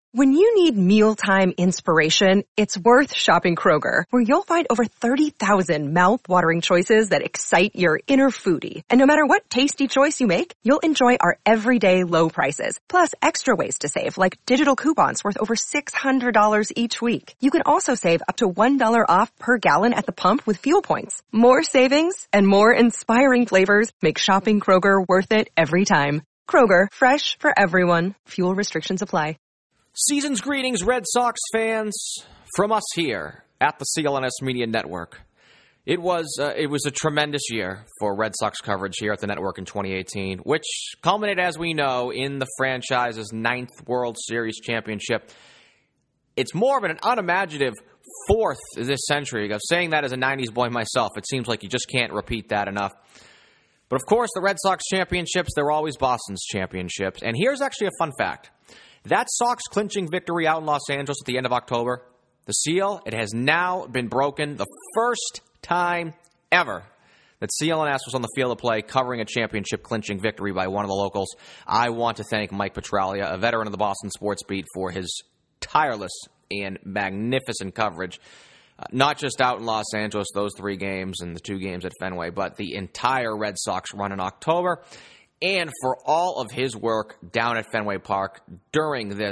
When you need mealtime inspiration, it's worth shopping Kroger, where you'll find over 30,000 mouth-watering choices that excite your inner foodie. And no matter what tasty choice you make, you'll enjoy our everyday low prices, plus extra ways to save, like digital coupons worth over $600 each week. You can also save up to $1 off per gallon at the pump with fuel points. More savings and more inspiring flavors make shopping Kroger worth it every time. Kroger, fresh for everyone. Fuel restrictions apply. Season's greetings, Red Sox fans, from us here at the CLNS Media Network. It was a tremendous year for Red Sox coverage here at the network in 2018, which culminated, as we know, in the franchise's 9th World Series championship. It's more of an unimaginative 4th this century. I'm saying that as a 90s boy myself. It seems like you just can't repeat that enough. But of course, the Red Sox championships, they're always Boston's championships. And here's actually a fun fact. That Sox clinching victory out in Los Angeles at the end of October, the seal, it has now been broken the first time ever that CLNS was on the field of play covering a championship clinching victory by one of the locals. I want to thank Mike Petraglia, a veteran of the Boston Sports Beat, for his tireless and magnificent coverage, not just out in Los Angeles, those 3 games and the 2 games at Fenway, but the entire Red Sox run in October, and for all of his work down at Fenway Park during this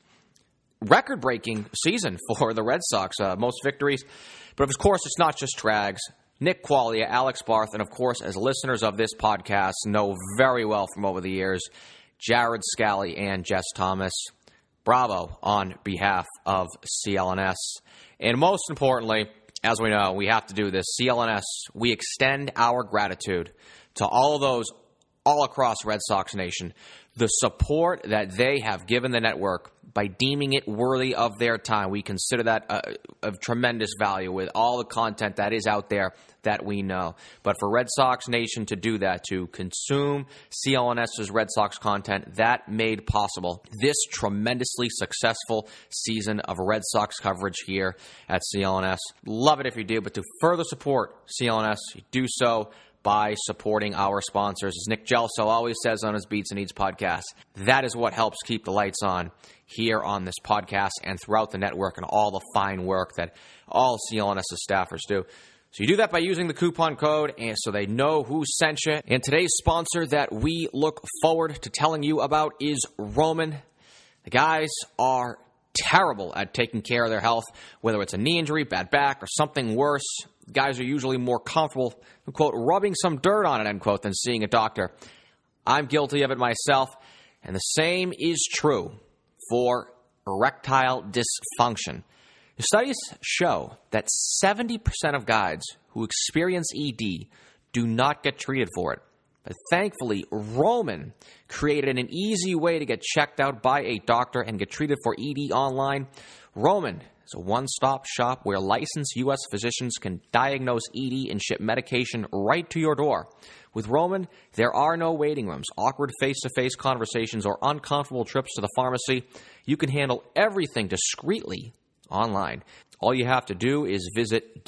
record-breaking season for the Red Sox, most victories. But of course, it's not just Trags. Nick Quaglia, Alex Barth, and of course, as listeners of this podcast know very well from over the years, Jared Scally and Jess Thomas. Bravo on behalf of CLNS. And most importantly, as we know, we have to do this. CLNS, we extend our gratitude to all of those all across Red Sox Nation, the support that they have given the network by deeming it worthy of their time. We consider that of tremendous value with all the content that is out there that we know. But for Red Sox Nation to do that, to consume CLNS's Red Sox content, that made possible this tremendously successful season of Red Sox coverage here at CLNS. Love it if you do, but to further support CLNS, you do so by supporting our sponsors. As Nick Gelso always says on his Beats and Eats podcast, that is what helps keep the lights on here on this podcast and throughout the network and all the fine work that all CLNS's staffers do. So you do that by using the coupon code, and so they know who sent you. And today's sponsor that we look forward to telling you about is Roman. The guys are terrible at taking care of their health, whether it's a knee injury, bad back, or something worse. Guys are usually more comfortable, quote, rubbing some dirt on it, end quote, than seeing a doctor. I'm guilty of it myself, and the same is true for erectile dysfunction. The studies show that 70% of guys who experience ED do not get treated for it. But thankfully, Roman created an easy way to get checked out by a doctor and get treated for ED online. Roman is a one-stop shop where licensed U.S. physicians can diagnose ED and ship medication right to your door. With Roman, there are no waiting rooms, awkward face-to-face conversations, or uncomfortable trips to the pharmacy. You can handle everything discreetly online. All you have to do is visit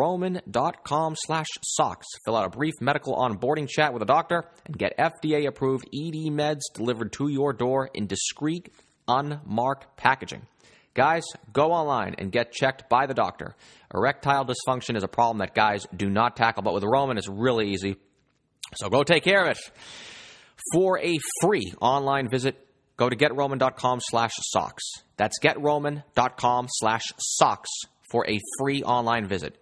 GetRoman.com/socks. Fill out a brief medical onboarding chat with a doctor and get FDA-approved ED meds delivered to your door in discreet, unmarked packaging. Guys, go online and get checked by the doctor. Erectile dysfunction is a problem that guys do not tackle, but with Roman, it's really easy. So go take care of it. For a free online visit, go to GetRoman.com/socks. That's GetRoman.com/socks for a free online visit.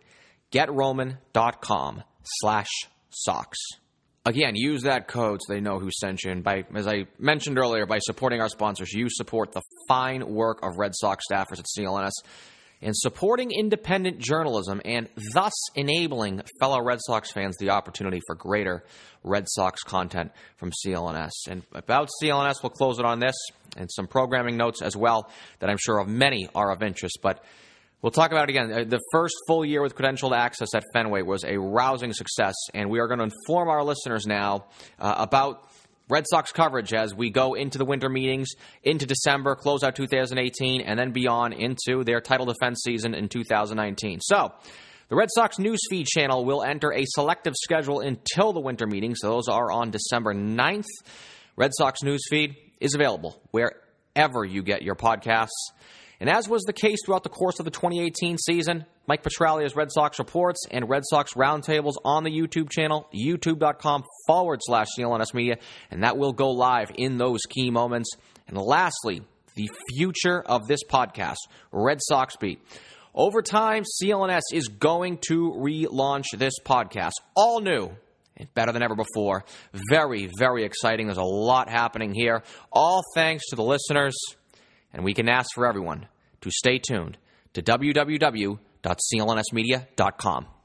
GetRoman.com/socks. Again, use that code so they know who sent you. And as I mentioned earlier, by supporting our sponsors, you support the fine work of Red Sox staffers at CLNS and supporting independent journalism and thus enabling fellow Red Sox fans the opportunity for greater Red Sox content from CLNS. And about CLNS, we'll close it on this and some programming notes as well that I'm sure of many are of interest. But we'll talk about it again. The first full year with credentialed access at Fenway was a rousing success, and we are going to inform our listeners now about Red Sox coverage as we go into the winter meetings, into December, close out 2018, and then beyond into their title defense season in 2019. So the Red Sox newsfeed channel will enter a selective schedule until the winter meetings. Those are on December 9th. Red Sox newsfeed is available wherever you get your podcasts. And as was the case throughout the course of the 2018 season, Mike Petraglia's Red Sox Reports and Red Sox Roundtables on the YouTube channel, youtube.com/CLNS Media, and that will go live in those key moments. And lastly, the future of this podcast, Red Sox Beat. Over time, CLNS is going to relaunch this podcast, all new and better than ever before. Very, very exciting. There's a lot happening here, all thanks to the listeners. And we can ask for everyone to stay tuned to www.clnsmedia.com.